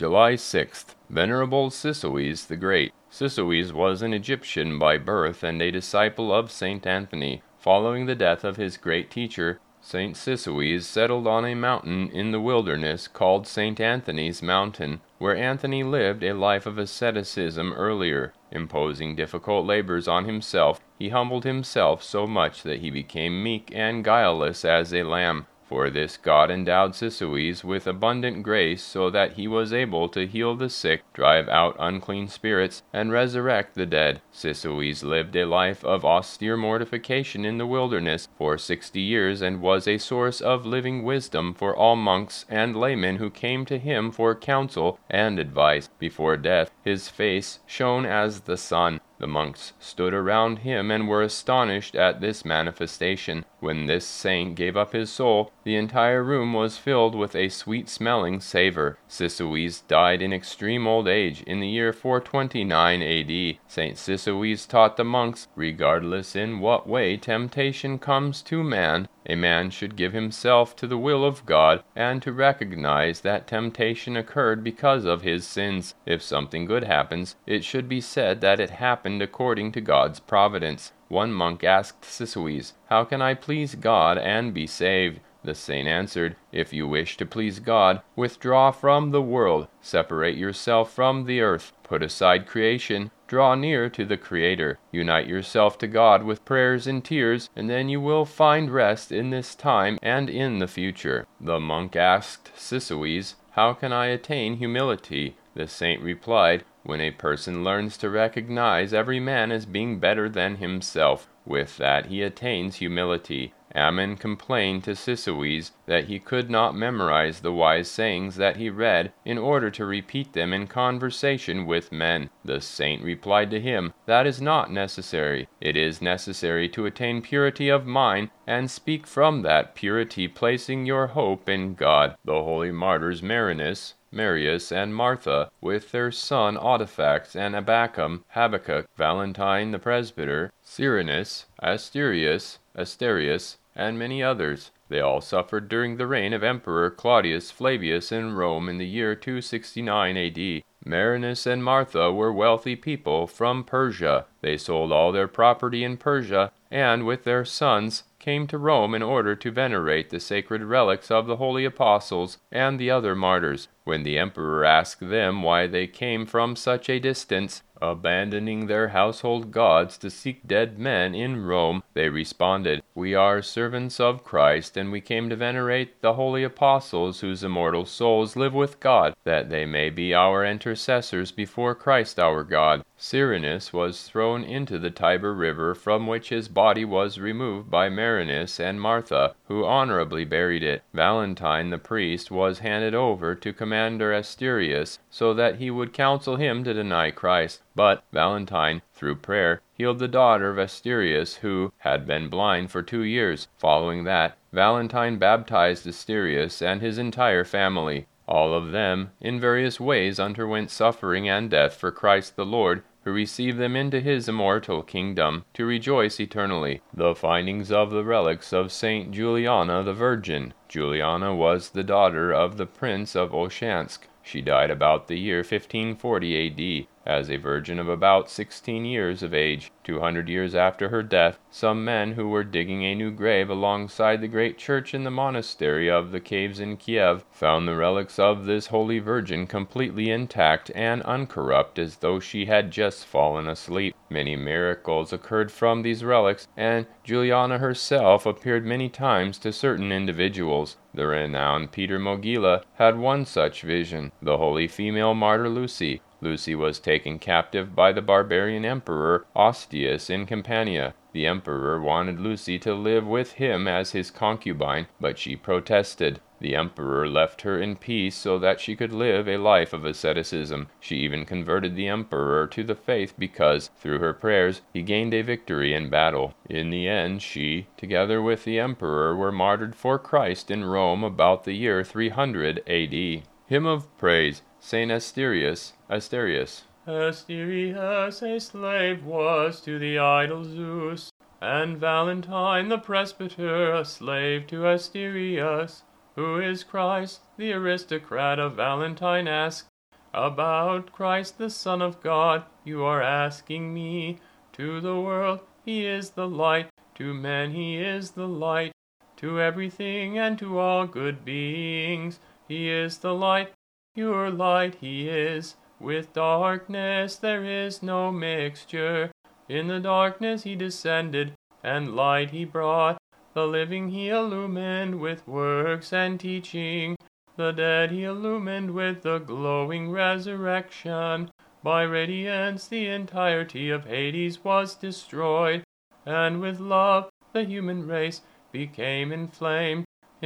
July 6th. Venerable Cisoes the Great. Cisoes was an Egyptian by birth and a disciple of St. Anthony. Following the death of his great teacher, St. Cisoes settled on a mountain in the wilderness called St. Anthony's Mountain, where Anthony lived a life of asceticism earlier. Imposing difficult labors on himself, he humbled himself so much that he became meek and guileless as a lamb. For this God endowed Cisoes with abundant grace, so that he was able to heal the sick, drive out unclean spirits, and resurrect the dead. Cisoes lived a life of austere mortification in the wilderness for 60 years, and was a source of living wisdom for all monks and laymen who came to him for counsel and advice. Before death, his face shone as the sun. The monks stood around him and were astonished at this manifestation. When this saint gave up his soul, the entire room was filled with a sweet-smelling savor. Cisoes died in extreme old age in the year 429 A.D. St. Cisoes taught the monks, regardless in what way temptation comes to man, a man should give himself to the will of God, and to recognize that temptation occurred because of his sins. If something good happens, it should be said that it happened according to God's providence. One monk asked Cisoes, "How can I please God and be saved?" The saint answered, "If you wish to please God, withdraw from the world, separate yourself from the earth, put aside creation, draw near to the Creator, unite yourself to God with prayers and tears, and then you will find rest in this time and in the future." The monk asked Cisoes, "How can I attain humility?" The saint replied, "When a person learns to recognize every man as being better than himself, with that he attains humility." Ammon complained to Cisoes that he could not memorize the wise sayings that he read in order to repeat them in conversation with men. The saint replied to him, "That is not necessary. It is necessary to attain purity of mind and speak from that purity, placing your hope in God." The holy martyrs Marinus, Marius, and Martha, with their son Audifax and Abacum, Habakkuk, Valentine the presbyter, Cyrinus, Asterius, and many others. They all suffered during the reign of Emperor Claudius Flavius in Rome in the year 269 A.D. Marinus and Martha were wealthy people from Persia. They sold all their property in Persia, and with their sons came to Rome in order to venerate the sacred relics of the holy apostles and the other martyrs. When the emperor asked them why they came from such a distance, abandoning their household gods to seek dead men in Rome, they responded, "We are servants of Christ, and we came to venerate the holy apostles whose immortal souls live with God, that they may be our intercessors before Christ our God." Cyrinus was thrown into the Tiber River, from which his body was removed by Marinus and Martha, who honorably buried it. Valentine the priest was handed over to Commander Asterius, so that he would counsel him to deny Christ. But Valentine, through prayer, healed the daughter of Asterius, who had been blind for 2 years. Following that, Valentine baptized Asterius and his entire family. All of them, in various ways, underwent suffering and death for Christ the Lord, who received them into his immortal kingdom, to rejoice eternally. The findings of the relics of Saint Juliana the Virgin. Juliana was the daughter of the Prince of Olshansk. She died about the year 1540 A.D., as a virgin of about 16 years of age. 200 years after her death, some men who were digging a new grave alongside the great church in the monastery of the caves in Kiev found the relics of this holy virgin completely intact and uncorrupt, as though she had just fallen asleep. Many miracles occurred from these relics, and Juliana herself appeared many times to certain individuals. The renowned Peter Mogila had one such vision. The holy female martyr Lucy. Lucy was taken captive by the barbarian emperor Ostius in Campania. The emperor wanted Lucy to live with him as his concubine, but she protested. The emperor left her in peace so that she could live a life of asceticism. She even converted the emperor to the faith because, through her prayers, he gained a victory in battle. In the end, she, together with the emperor, were martyred for Christ in Rome about the year 300 A.D. Hymn of Praise, Saint Asterius. Asterius, a slave was to the idol Zeus, and Valentine the presbyter a slave to Asterius. Who is Christ? The aristocrat of Valentine asked. About Christ the Son of God you are asking me. To the world he is the light, to men he is the light, to everything and to all good beings he is the light, pure light he is. With darkness there is no mixture. In the darkness he descended, and light he brought. The living he illumined with works and teaching. The dead he illumined with the glowing resurrection. By radiance the entirety of Hades was destroyed, and with love the human race became inflamed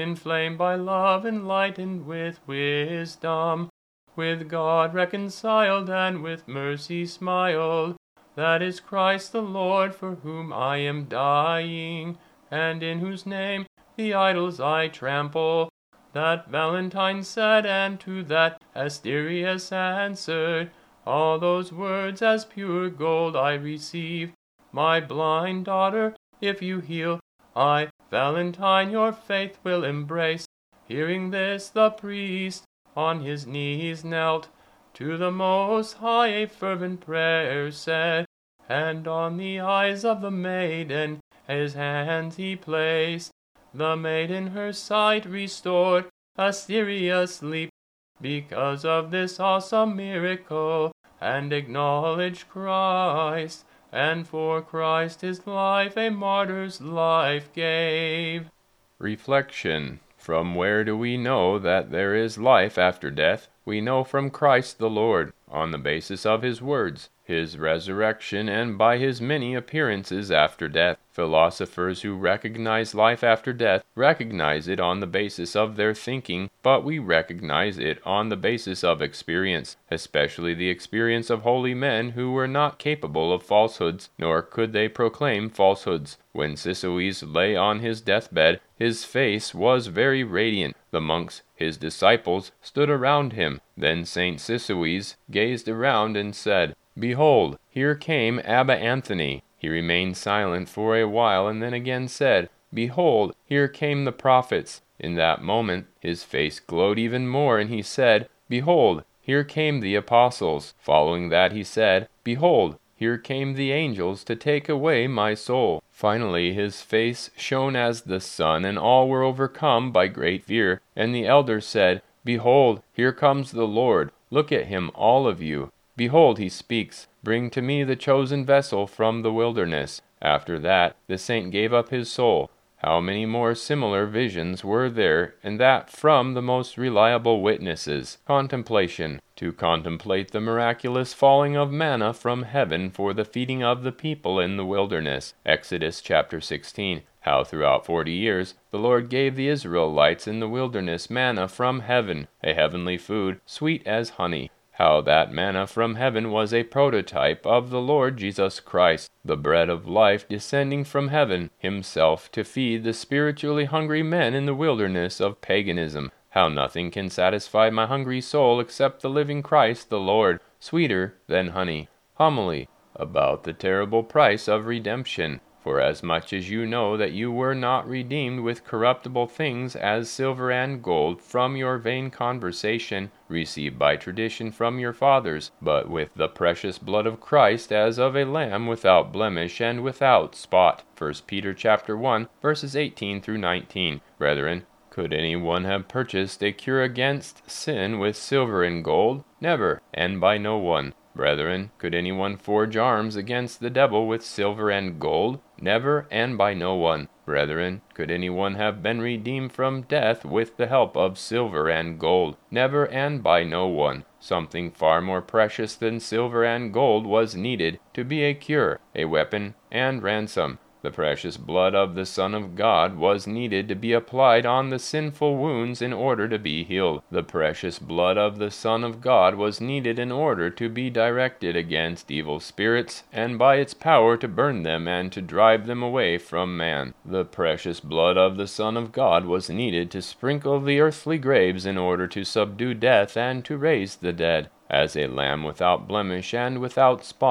by love, enlightened with wisdom, with God reconciled, and with mercy smiled. That is Christ the Lord, for whom I am dying, and in whose name the idols I trample. That Valentine said, and to that Asterius answered, all those words as pure gold I receive. My blind daughter, if you heal, I, Valentine, your faith will embrace. Hearing this, the priest on his knees knelt, to the Most High a fervent prayer said, and on the eyes of the maiden his hands he placed. The maiden her sight restored, Asterius sleep, because of this awesome miracle, and acknowledged Christ, and for Christ his life a martyr's life gave. Reflection. From where do we know that there is life after death? We know from Christ the Lord, on the basis of his words, his resurrection, and by his many appearances after death. Philosophers who recognize life after death recognize it on the basis of their thinking, but we recognize it on the basis of experience, especially the experience of holy men who were not capable of falsehoods, nor could they proclaim falsehoods. When Cisoes lay on his deathbed, his face was very radiant. The monks, his disciples, stood around him. Then St. Cisoes gazed around and said, "Behold, here came Abba Anthony." He remained silent for a while, and then again said, "Behold, here came the prophets." In that moment his face glowed even more, and he said, "Behold, here came the apostles." Following that he said, "Behold, here came the angels to take away my soul." Finally his face shone as the sun, and all were overcome by great fear. And the elders said, "Behold, here comes the Lord. Look at him, all of you. Behold, he speaks. Bring to me the chosen vessel from the wilderness." After that, the saint gave up his soul. How many more similar visions were there, and that from the most reliable witnesses? Contemplation. To contemplate the miraculous falling of manna from heaven for the feeding of the people in the wilderness. Exodus chapter 16. How throughout 40 years the Lord gave the Israelites in the wilderness manna from heaven, a heavenly food, sweet as honey. How that manna from heaven was a prototype of the Lord Jesus Christ, the bread of life descending from heaven himself to feed the spiritually hungry men in the wilderness of paganism. How nothing can satisfy my hungry soul except the living Christ the Lord, sweeter than honey. Homily about the terrible price of redemption. For as much as you know that you were not redeemed with corruptible things as silver and gold from your vain conversation, received by tradition from your fathers, but with the precious blood of Christ as of a lamb without blemish and without spot. 1 Peter chapter 1, verses 18 through 19. Brethren, could anyone have purchased a cure against sin with silver and gold? Never, and by no one. Brethren, could anyone forge arms against the devil with silver and gold? Never, and by no one. Brethren, could anyone have been redeemed from death with the help of silver and gold? Never, and by no one. Something far more precious than silver and gold was needed to be a cure, a weapon, and ransom. The precious blood of the Son of God was needed to be applied on the sinful wounds in order to be healed. The precious blood of the Son of God was needed in order to be directed against evil spirits, and by its power to burn them and to drive them away from man. The precious blood of the Son of God was needed to sprinkle the earthly graves in order to subdue death and to raise the dead. As a lamb without blemish and without spot,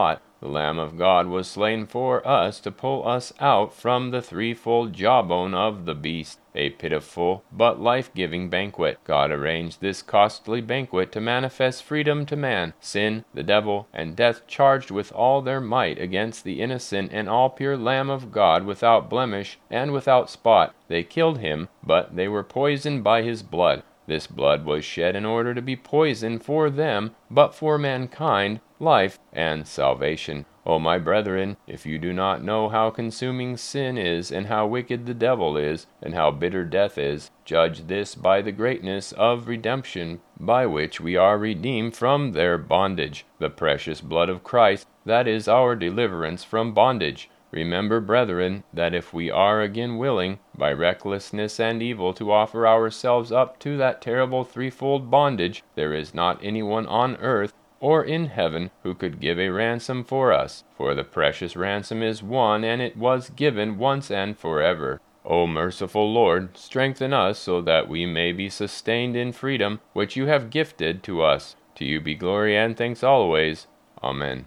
The Lamb of God was slain for us to pull us out from the threefold jawbone of the beast, a pitiful but life-giving banquet. God arranged this costly banquet to manifest freedom to man. Sin, the devil, and death charged with all their might against the innocent and all-pure Lamb of God without blemish and without spot. They killed him, but they were poisoned by his blood. This blood was shed in order to be poison for them, but for mankind, life and salvation. O my brethren, if you do not know how consuming sin is, and how wicked the devil is, and how bitter death is, judge this by the greatness of redemption, by which we are redeemed from their bondage. The precious blood of Christ, that is our deliverance from bondage. Remember, brethren, that if we are again willing, by recklessness and evil, to offer ourselves up to that terrible threefold bondage, there is not anyone on earth or in heaven who could give a ransom for us. For the precious ransom is won, and it was given once and forever. O merciful Lord, strengthen us so that we may be sustained in freedom, which you have gifted to us. To you be glory and thanks always. Amen.